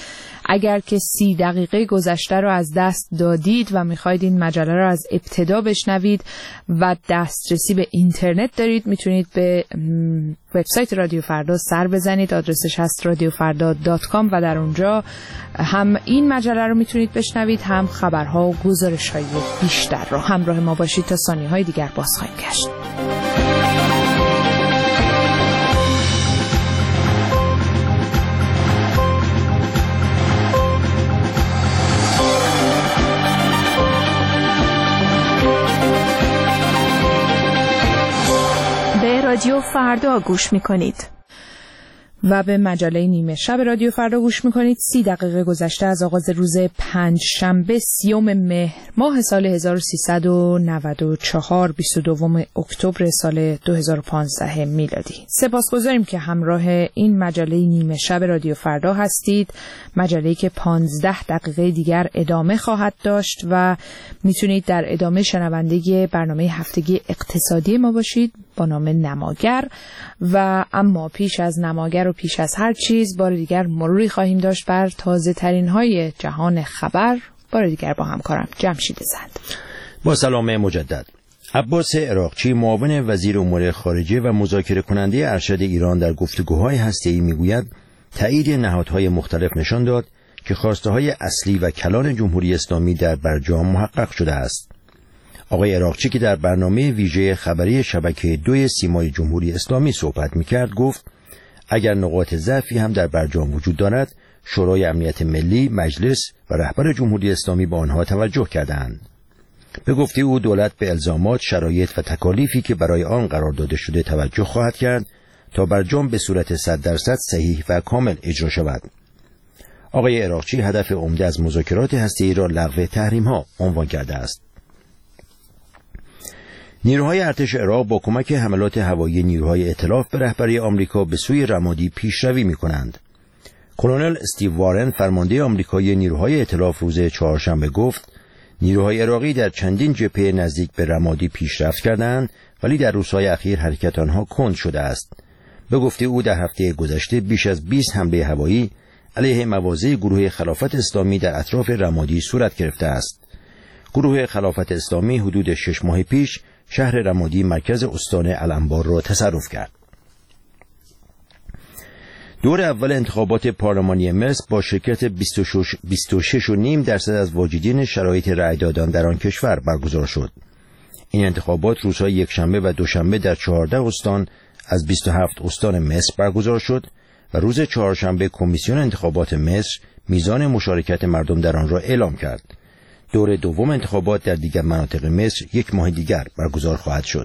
اگر که سی دقیقه گذشته رو از دست دادید و میخواید این مجله رو از ابتدا بشنوید و دسترسی به اینترنت دارید، میتونید به وبسایت رادیو فردا سر بزنید. آدرسش هست رادیو فردا دات کام و در اونجا هم این مجله رو میتونید بشنوید، هم خبرها و گزارش‌های بیشتر رو. همراه ما باشید تا ثانیه‌های دیگر باز خواهیم گشت. رادیو فردا گوش میکنید و به مجله نیمه شب رادیو فردا گوش میکنید. سی دقیقه گذشته از آغاز روز پنج شنبه سیوم مهر ماه سال هزار و سیصد و نود و چهار، بیست و دوم اکتبر سال دو هزار و پانزده میلادی. سپاسگزاریم که همراه این مجله نیمه شب رادیو فردا هستید. مجله‌ای که پانزده دقیقه دیگر ادامه خواهد داشت و میتونید در ادامه شنونده برنامه هفتگی اقتصادی ما باشید با نام نماگر. و اما پیش از نماگر و پیش از هر چیز بار دیگر مروری خواهیم داشت بر تازه ترین های جهان خبر، بار دیگر با همکارم جمشید زند. با سلام مجدد. عباس عراقچی معاون وزیر امور خارجه و مذاکره کننده ارشد ایران در گفتگوهای هسته‌ای میگوید تایید نهادهای مختلف نشان داد که خواسته های اصلی و کلان جمهوری اسلامی در برجام محقق شده است. آقای عراقچی که در برنامه ویژه خبری شبکه دوی سیمای جمهوری اسلامی صحبت میکرد گفت اگر نقاط ضعفی هم در برجام وجود دارد، شورای امنیت ملی، مجلس و رهبر جمهوری اسلامی به آنها توجه کردند. به گفته او دولت به الزامات، شرایط و تکالیفی که برای آن قرار داده شده توجه خواهد کرد تا برجام به صورت صد درصد صحیح و کامل اجرا شود. آقای عراقچی هدف عمده از مذاکرات هسته‌ای را لغو تحریم‌ها عنوان کرده است. نیروهای ارتش عراق با کمک حملات هوایی نیروهای ائتلاف به رهبری آمریکا به سوی رمادی پیشروی می‌کنند. کلونل استیو وارن فرمانده آمریکایی نیروهای ائتلاف روز چهارشنبه گفت نیروهای عراقی در چندین جبهه نزدیک به رمادی پیشرفت کردند ولی در روزهای اخیر حرکت آنها کند شده است. به گفته او در هفته گذشته بیش از بیست حمله هوایی علیه مواضع گروه خلافت اسلامی در اطراف رمادی صورت گرفته است. گروه خلافت اسلامی حدود شش ماه پیش شهر رمادی مرکز استان الانبار را تصرف کرد. دور اول انتخابات پارلمانی مصر با شرکت بیست و شش و نیم درصد از واجدین شرایط رأی دادن در آن کشور برگزار شد. این انتخابات روزهای یکشنبه و دوشنبه در چهارده استان از بیست و هفت استان مصر برگزار شد و روز چهارشنبه کمیسیون انتخابات مصر میزان مشارکت مردم در آن را اعلام کرد. دور دوم انتخابات در دیگر مناطق مصر یک ماه دیگر برگزار خواهد شد.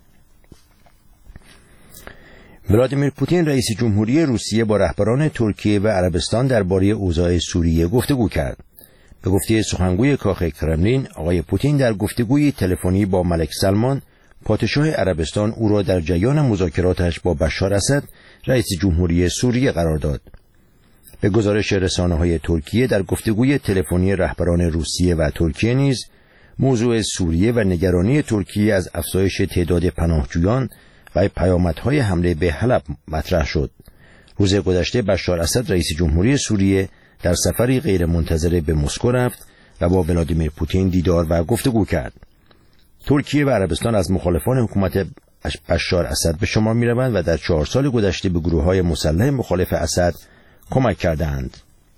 ولادیمیر پوتین رئیس جمهوری روسیه با رهبران ترکیه و عربستان درباره اوضاع سوریه گفتگو کرد. به گفته سخنگوی کاخ کرملین، آقای پوتین در گفتگوی تلفنی با ملک سلمان، پادشاه عربستان، او را در جریان مذاکراتش با بشار اسد، رئیس جمهوری سوریه قرار داد. به گزارش رسانه‌های ترکیه، در گفتگوی تلفنی رهبران روسیه و ترکیه نیز موضوع سوریه و نگرانی ترکیه از افزایش تعداد پناهجویان و پیامدهای حمله به حلب مطرح شد. روز گذشته بشار اسد رئیس جمهوری سوریه در سفری غیر منتظره به مسکو رفت و با ولادیمیر پوتین دیدار و گفتگو کرد. ترکیه و عربستان از مخالفان حکومت بشار اسد به شمار می‌روند و در چهار سال گذشته به گروه‌های مسلح مخالف اسد کمک کردند.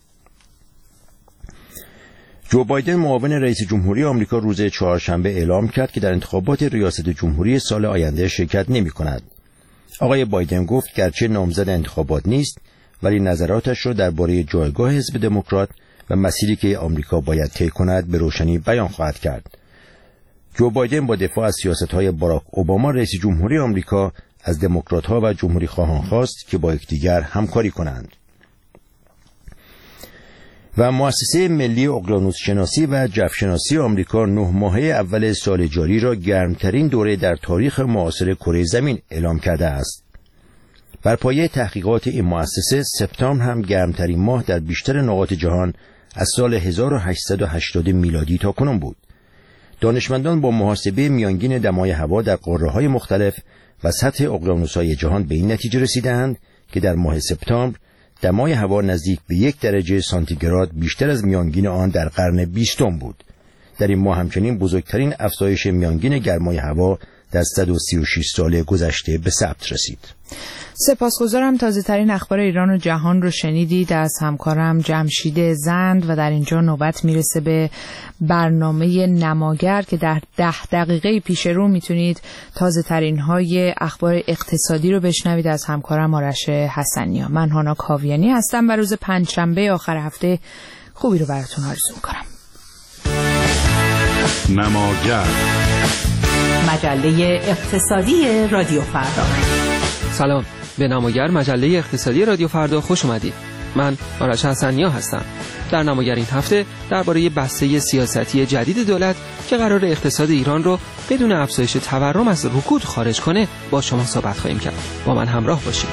جو بایدن معاون رئیس جمهوری آمریکا روز چهارشنبه اعلام کرد که در انتخابات ریاست جمهوری سال آینده شرکت نمی کند. آقای بایدن گفت گرچه نامزد انتخابات نیست ولی نظراتش را درباره جایگاه حزب دموکرات و مسیری که آمریکا باید طی کند به روشنی بیان خواهد کرد. جو بایدن با دفاع از سیاست‌های باراک اوباما رئیس جمهوری آمریکا از دموکرات‌ها و جمهوری خواهان خواست که با یکدیگر همکاری کنند. و مؤسسه ملی اقیانوس شناسی و جو شناسی آمریکا نه ماهه اول سال جاری را گرمترین دوره در تاریخ معاصر کره زمین اعلام کرده است. بر پایه تحقیقات این مؤسسه سپتامبر هم گرمترین ماه در بیشتر نقاط جهان از سال هزار و هشتصد و هشتاد میلادی تا کنون بود. دانشمندان با محاسبه میانگین دمای هوا در قاره‌های مختلف و سطح اقیانوس‌های جهان به این نتیجه رسیدند که در ماه سپتامبر دمای هوا نزدیک به یک درجه سانتیگراد بیشتر از میانگین آن در قرن بیستم بود. در این ماه همچنین بزرگترین افزایش میانگین گرمای هوا در صد و سی و شش سال گذشته به ثبت رسید. سپاسگزارم. تازه ترین اخبار ایران و جهان رو شنیدید از همکارم جمشید زند و در اینجا نوبت میرسه به برنامه نماگر که در ده دقیقه پیش رو میتونید تازه ترین های اخبار اقتصادی رو بشنوید از همکارم آرش حسنی. من هانا کاویانی هستم و روز پنجشنبه آخر هفته خوبی رو براتون آرزو میکنم. نماگر، مجله اقتصادی رادیو فردا. سلام، به نماگر مجله اقتصادی رادیو فردا خوش اومدید. من آرش حسنیا هستم. در نماگر این هفته درباره بسته سیاستی جدید دولت که قرار اقتصاد ایران رو بدون افزایش تورم از رکود خارج کنه با شما صحبت خواهیم کرد. با من همراه باشید.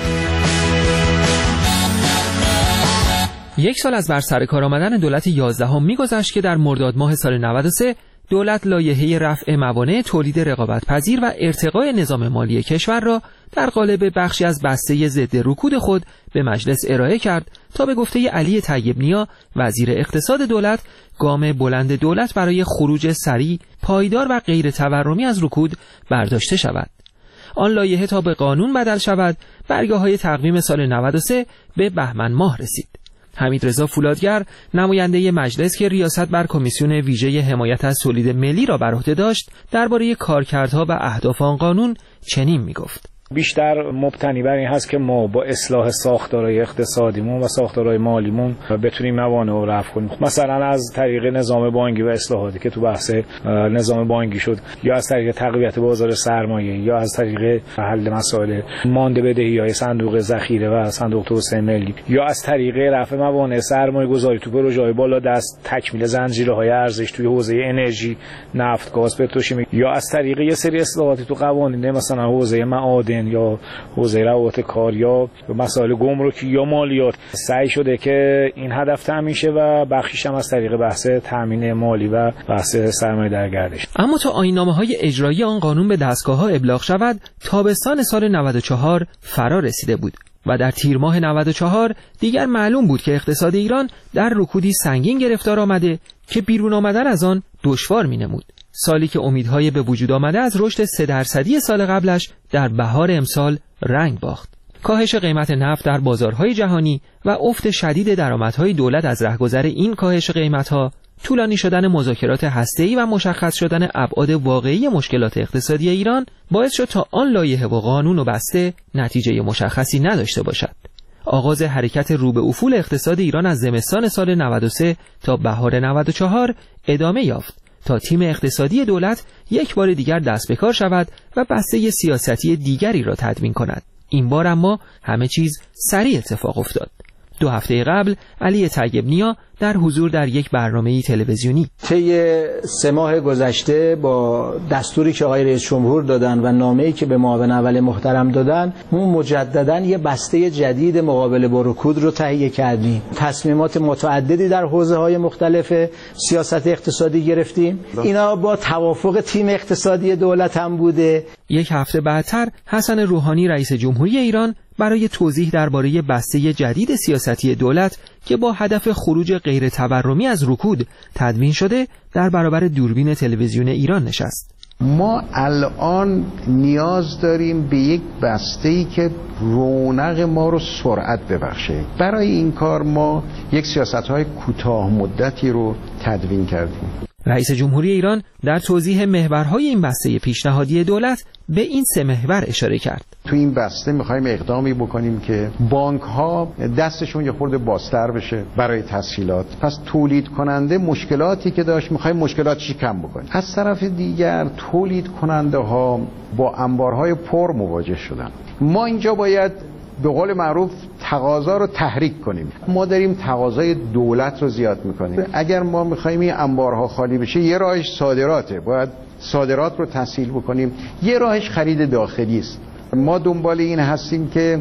یک سال از بر سر کار آمدن دولت یازدهم می‌گذشت که در مرداد ماه سال نود و سه دولت لایحه رفع موانع تولید رقابت‌پذیر و ارتقای نظام مالی کشور را در قالب بخشی از بسته ضد رکود خود به مجلس ارائه کرد تا به گفته علی طیب نیا وزیر اقتصاد دولت گام بلند دولت برای خروج سریع، پایدار و غیر تورمی از رکود برداشته شود. آن لایحه تا به قانون بدل شود برگه‌های تقویم سال نود و سه به بهمن ماه رسید. حمیدرضا فولادگر نماینده مجلس که ریاست بر کمیسیون ویژه حمایت از تولید ملی را بر عهده داشت درباره کارکردها و اهداف آن قانون چنین می‌گفت: بیشتر مبتنی بر این هست که ما با اصلاح ساختارهای اقتصادیمون و ساختارهای مالیمون بتونیم موانع رو رفع کنیم. مثلا از طریق نظام بانکی و اصلاحاتی که تو بحث نظام بانکی شد، یا از طریق تقویت بازار سرمایه، یا از طریق حل مسائل مانده بدهی‌های صندوق ذخیره و صندوق توسعه ملی، یا از طریق رفع موانع سرمایه گذاری تو پروژه‌های بالا دست، تکمیل زنجیرهای ارزش توی حوزه انرژی، نفت، گاز، پتروشیمی، یا از طریق یه سری اصلاحاتی تو قوانین مثلا حوزه معادن یا حوزه روابط کار یا مسائل گمرکی یا مالیات سعی شده که این هدف تامین شه و بخشیش هم از طریق بحث تامین مالی و بحث سرمایه در گردش. اما تا آیین‌نامه‌های اجرایی آن قانون به دستگاه‌ها ابلاغ شود تابستان سال نود و چهار فرا رسیده بود و در تیر ماه نود و چهار دیگر معلوم بود که اقتصاد ایران در رکودی سنگین گرفتار آمده که بیرون آمدن از آن دشوار می‌نمود. سالی که امیدهای به وجود آمده از رشد سه درصدی سال قبلش در بهار امسال رنگ باخت. کاهش قیمت نفت در بازارهای جهانی و افت شدید درآمدهای دولت از رهگذر این کاهش قیمتها، طولانی شدن مذاکرات هسته‌ای و مشخص شدن ابعاد واقعی مشکلات اقتصادی ایران باعث شد تا آن لایحه و قانون و بسته نتیجه مشخصی نداشته باشد. آغاز حرکت رو به افول اقتصاد ایران از زمستان سال نود و سه تا بهار نود و چهار ادامه یافت تا تیم اقتصادی دولت یک بار دیگر دست به کار شود و بسته سیاستی دیگری را تدوین کند. این بار اما همه چیز سریع اتفاق افتاد. دو هفته قبل علی طیب نیا در حضور در یک برنامه تلویزیونی طی سه ماه گذشته با دستوری که آقای رئیس جمهور دادن و نامه‌ای که به معاون اول محترم دادن، ما مجدداً یه بسته جدید مقابله با رکود رو تهیه کردیم. تصمیمات متعددی در حوزه‌های مختلف سیاست اقتصادی گرفتیم. اینا با توافق تیم اقتصادی دولت هم بوده. یک هفته بعدتر حسن روحانی رئیس جمهوری ایران برای توضیح درباره بسته جدید سیاستی دولت که با هدف خروج غیر تورمی از رکود تدوین شده در برابر دوربین تلویزیون ایران نشست. ما الان نیاز داریم به یک بسته‌ای که رونق ما رو سرعت ببخشه. برای این کار ما یک سیاست‌های کوتاه مدتی رو تدوین کردیم. رئیس جمهوری ایران در توضیح محورهای این بسته پیشنهادی دولت به این سه محور اشاره کرد. تو این بسته می‌خوایم اقدامی بکنیم که بانک‌ها دستشون یه خورده بازتر بشه برای تسهیلات. پس تولید کننده مشکلاتی که داشت می‌خوایم مشکلاتش کم بکنیم. از طرف دیگر تولید کننده‌ها با انبارهای پر مواجه شدن. ما اینجا باید به قول معروف تقاضا رو تحریک کنیم. ما داریم تقاضای دولت رو زیاد میکنیم. اگر ما میخوایم این انبارها خالی بشه، یه راهش صادراته، باید صادرات رو تسهیل بکنیم. یه راهش خرید داخلی است. ما دنبال این هستیم که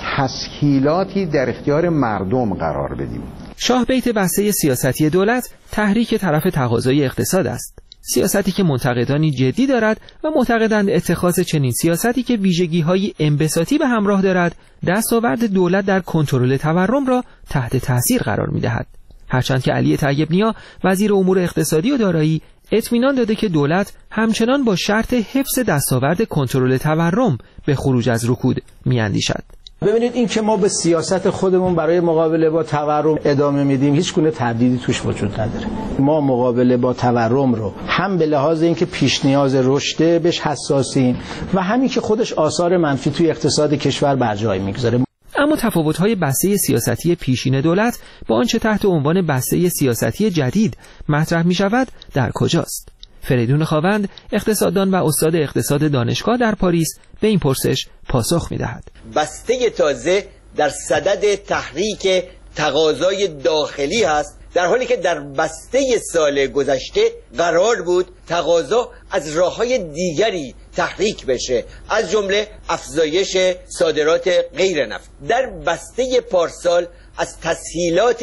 تسهیلاتی در اختیار مردم قرار بدیم. شاه بیت بسته سیاستی دولت تحریک طرف تقاضای اقتصاد است. سیاستی که منتقدانی جدی دارد و معتقدند اتخاذ چنین سیاستی که ویژگی‌های انبساطی به همراه دارد دستاورد دولت در کنترل تورم را تحت تاثیر قرار می‌دهد. هرچند که علی طیب نیا وزیر امور اقتصادی و دارایی اطمینان داده که دولت همچنان با شرط حفظ دستاورد کنترل تورم به خروج از رکود می‌اندیشد. ببینید این که ما به سیاست خودمون برای مقابله با تورم ادامه میدیم هیچ گونه تردیدی توش وجود نداره. ما مقابله با تورم رو هم به لحاظ اینکه پیش نیاز رشده بهش حساسیم و همین که خودش آثار منفی توی اقتصاد کشور بر جای میگذاره. اما تفاوت‌های بسته سیاستی پیشین دولت با آنچه تحت عنوان بسته سیاستی جدید مطرح می‌شود در کجاست؟ فریدون خاوند اقتصاددان و استاد اقتصاد دانشگاه در پاریس به این پرسش پاسخ می‌دهد. بسته تازه در صدد تحریک تقاضای داخلی هست، در حالی که در بسته سال گذشته قرار بود تقاضا از راه‌های دیگری تحریک بشه، از جمله افزایش صادرات غیر نفت. در بسته پارسال از تسهیلات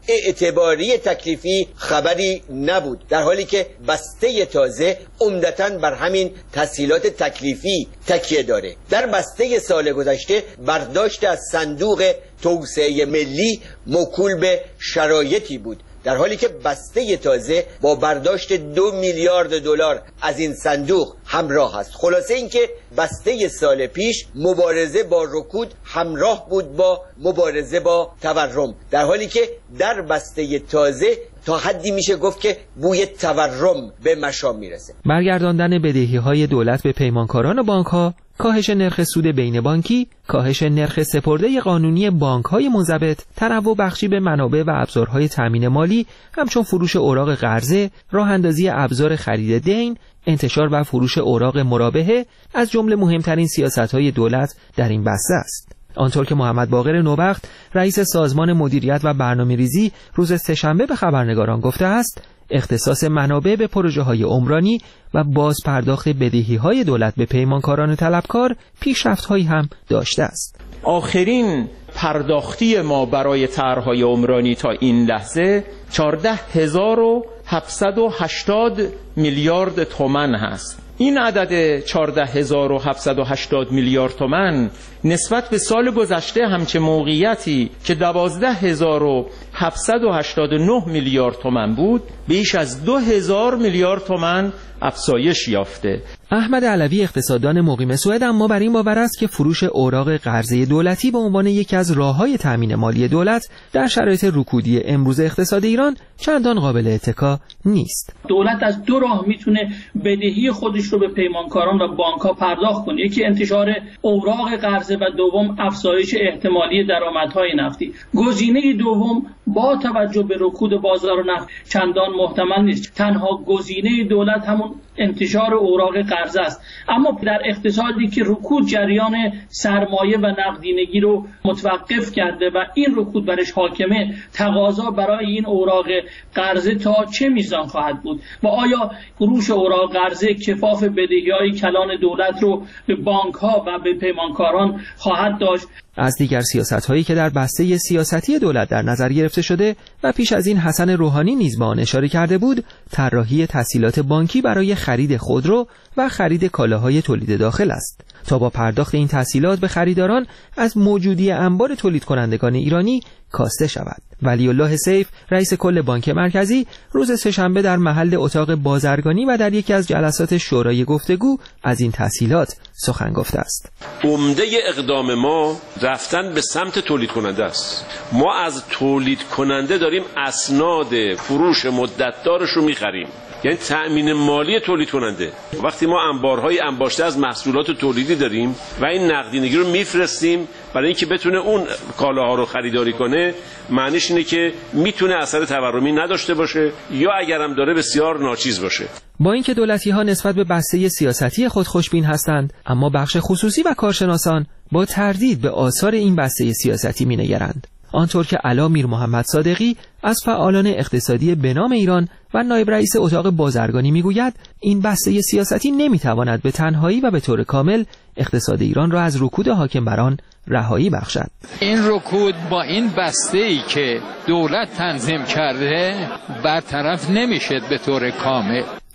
اعتباری تکلیفی خبری نبود، در حالی که بسته تازه عمدتاً بر همین تسهیلات تکلیفی تکیه داره. در بسته سال گذشته برداشت از صندوق توسعه ملی موکول به شرایطی بود، در حالی که بسته تازه با برداشت دو میلیارد دلار از این صندوق همراه است. خلاصه اینکه بسته سال پیش مبارزه با رکود همراه بود با مبارزه با تورم، در حالی که در بسته تازه تا حدی میشه گفت که بوی تورم به مشام میرسه. برگرداندن بدهی‌های دولت به پیمانکاران و بانک‌ها، کاهش نرخ سود بین بانکی، کاهش نرخ سپرده قانونی بانک‌های منضبط، تنوع بخشی به منابع و ابزارهای تامین مالی، همچون فروش اوراق قرضه، راه‌اندازی ابزار خرید دین، انتشار و فروش اوراق مرابحه از جمله مهمترین سیاست‌های دولت در این بسته است. آنطور که محمد باقر نوبخت رئیس سازمان مدیریت و برنامه‌ریزی روز سه‌شنبه به خبرنگاران گفته است، اختصاص منابع به پروژه‌های عمرانی و باز پرداخت بدهی‌های دولت به پیمانکاران طلبکار پیشرفت‌هایی هم داشته است. آخرین پرداختی ما برای طرح‌های عمرانی تا این لحظه چهارده هزار و هفتصد و هشتاد میلیارد تومان هست. این عدد چهارده هزار و هفتصد و هشتاد میلیارد تومان نسبت به سال گذشته همچه موقعیتی که دوازده هزار و هفتصد و هشتاد و نه میلیارد تومان بود بیش از دو هزار میلیارد تومان افزایش یافته. احمد علوی اقتصاددان مقیم سوئد اما بر این باور است که فروش اوراق قرضه دولتی به عنوان یکی از راه‌های تامین مالی دولت در شرایط رکودی امروز اقتصاد ایران چندان قابل اتکا نیست. دولت از دو راه میتونه بدهی خودش رو به پیمانکاران و بانک‌ها پرداخت کنه، یکی انتشار اوراق قرضه و دوم افزایش احتمالی درآمدهای نفتی. گزینه دوم با توجه به رکود بازار نفت چندان محتمل نیست. تنها گزینه دولت همون انتشار اوراق قرضه است. اما در اقتصادی که رکود جریان سرمایه و نقدینگی رو متوقف کرده و این رکود برش حاکمه، تقاضا برای این اوراق قرضه تا چه میزان خواهد بود و آیا فروش اوراق قرضه کفاف بدهی‌های کلان دولت رو به بانک‌ها و به پیمانکاران خواهد داشت؟ از دیگر سیاست‌هایی که در بسته سیاستی دولت در نظر گرفته شده و پیش از این حسن روحانی نیز به آن اشاره کرده بود، طراحی تسهیلات بانکی برای خرید خودرو و خرید کالاهای تولید داخل است تا با پرداخت این تسهیلات به خریداران از موجودی انبار تولید کنندگان ایرانی کاسته شود. ولی الله سیف رئیس کل بانک مرکزی روز سه‌شنبه در محل اتاق بازرگانی و در یکی از جلسات شورای گفتگو از این تسهیلات سخن گفته است. عمده اقدام ما رفتن به سمت تولید کننده است. ما از تولید کننده داریم اسناد فروش مدتدارش رو می‌خریم، یعنی تأمین مالی تولید کننده. وقتی ما انبارهای انباشته از محصولات تولیدی داریم و این نقدینگی رو میفرستیم برای اینکه بتونه اون کالاها رو خریداری کنه، معنیش اینه که میتونه اثر تورمی نداشته باشه یا اگرم داره بسیار ناچیز باشه. با اینکه دولتی‌ها نسبت به بسته سیاستی خود خوشبین هستند، اما بخش خصوصی و کارشناسان با تردید به آثار این بسته سیاستی می‌نگرند. آنطور که علا میر محمد صادقی از فعالان اقتصادی به نام ایران و نایب رئیس اتاق بازرگانی میگوید این بسته سیاستی نمیتواند به تنهایی و به طور کامل اقتصاد ایران را از رکود حاکم بر آن رهایی بخشد. این رکود با این بسته‌ای که دولت تنظیم کرده برطرف نمیشه به طور کامل.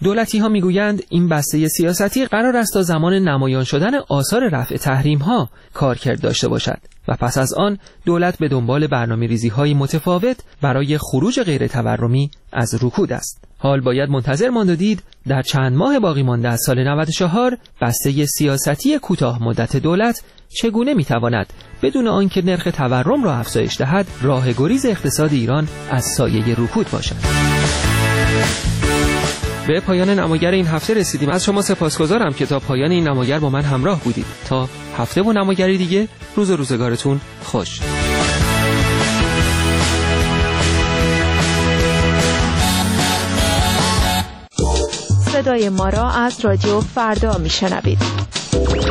دولتی ها میگویند این بسته سیاستی قرار است تا زمان نمایان شدن آثار رفع تحریم ها کارکرد داشته باشد و پس از آن دولت به دنبال برنامه‌ریزی های متفاوت برای خروج غیر تورمی از رکود است. حال باید منتظر ماند و دید در چند ماه باقی مانده از سال نود و چهار بسته سیاستی کوتاه مدت دولت چگونه میتواند بدون آنکه نرخ تورم را افزایش دهد راه گریز اقتصاد ایران از سایه رکود باشد. به پایان نماگر این هفته رسیدیم. از شما سپاسگزارم که تا پایان این نماگر با من همراه بودید. تا هفته و نماگری دیگه، روز و روزگارتون خوش. صدای ما را از رادیو فردا میشنوید.